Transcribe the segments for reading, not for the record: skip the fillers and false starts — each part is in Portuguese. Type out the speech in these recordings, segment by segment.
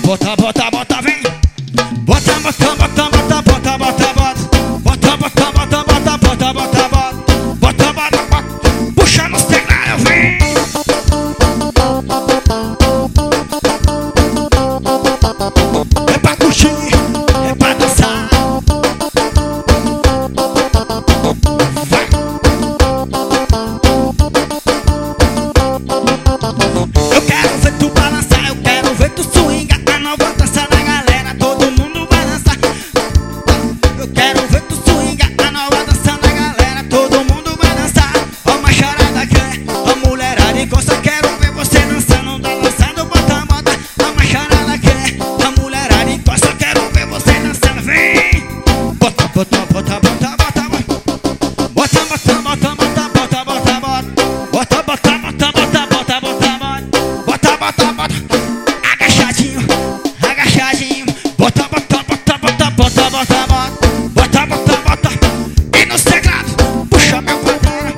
bota, bota, bota, vem. Bota, bota, bota, bota, bota, bota, bota. Bota, bota, bota, bota, bota, bota, bota. Bota, bota, bota. Puxa nos teclados, vem. É pra curtir, é pra dançar. Vai. Eu quero ver tu balançar, eu quero ver tu swingar. A nova dança da galera, todo mundo vai dançar. Eu quero ver tu swingar, a nova dança da galera, todo mundo vai dançar. Ó, uma charada quer, ó, mulherada encosta, quero ver você dançando, balançando, bota, bota. Ó, uma charada quer, ó, mulherada encosta, quero ver você dançando, vem. Bota, bota, bota, bota, bota, bota. Bota, bota, bota, bota, bota, bota, bota. Bota, bota, bota, bota, bota, bota, bota. Bota, bota, bota. Agachadinho, agachadinho. Bota, bota, bota, bota, bota, bota, bota. Bota, bota, bota. E nos teclados, puxa meu padrão.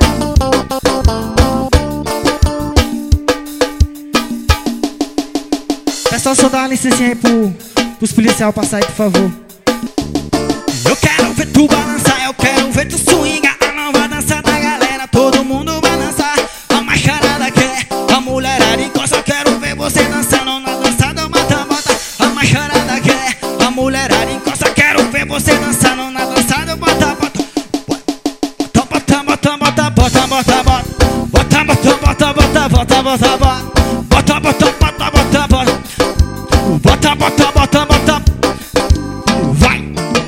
Pessoal, só dá uma licencinha aí pros policiais passar aí, por favor. Eu quero ver tu balançar, eu quero ver tu swingar. A nova dança da galera, todo mundo vai dançar. A macharada quer, a mulherada encosta, eu quero ver você dançando na dança do bota-bota. A macharada quer, a mulherada encosta, quero ver você dançando na dança do bota-bota. Bota, bota, bota, bota, bota, bota, bota. Bota, bota, bota, bota, bota, bota, bota. Bota, bota, bota, bota, bota. Bota, bota, bota, bota. Vai!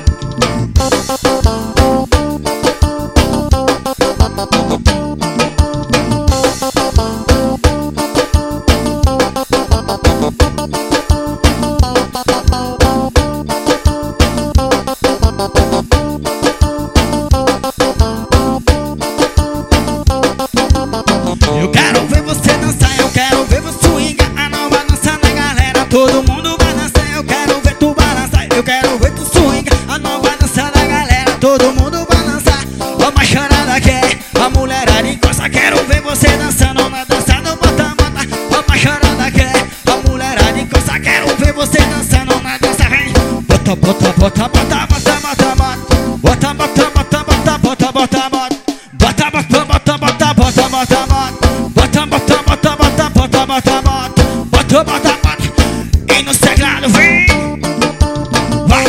Eu quero ver você dançar, eu quero ver você swingar. A nova dança da galera, todo mundo vai dançar. Eu quero ver tu balançar, eu quero ver tu swingar. A nova dança da galera, todo mundo vai dançar. Ó, uma charada quer, a mulherada encosta, quero ver você dançando na dança do bota-bota. Ó, uma charada quer, a mulherada encosta, quero ver você dançando na dança, vem. Bota, bota, bota, bota, bota, bota, bota. Bota, bota, bota, bota, bota, bota, bota. Bota, bota, bota, bota, bota, bota, bota. Bota, bota, bota, bota, bota, bota, bota. Bota, bota, bota. E no teclado, vem. Vai.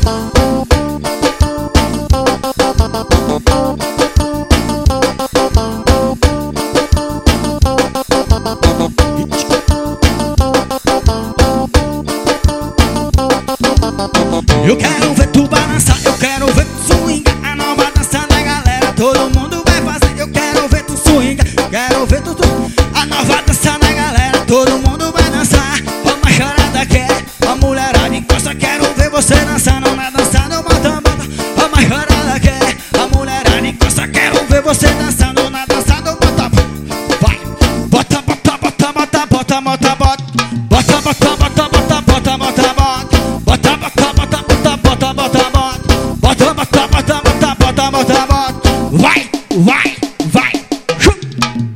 Eu quero ver tu balançar, eu quero ver tu swingar. A nova dança da galera, todo mundo vai fazer. Eu quero ver tu swingar, quero ver tu. A nova dança da galera, todo mundo vai dançar. Ó, uma charada quer, a mulherada encosta, quero ver você dançando na dança do bota-bota. Ó, uma charada quer, a mulherada encosta, quero ver você dançando na dança do bota-bota. Vai, bota, bota, bota, bota, bota, bota, bota. Bota, bota, bota, bota, bota, bota, bota. Bota, bota, bota, bota, bota, bota, bota. Bota, bota, bota, bota, bota, bota, bota. Vai, vai, vai.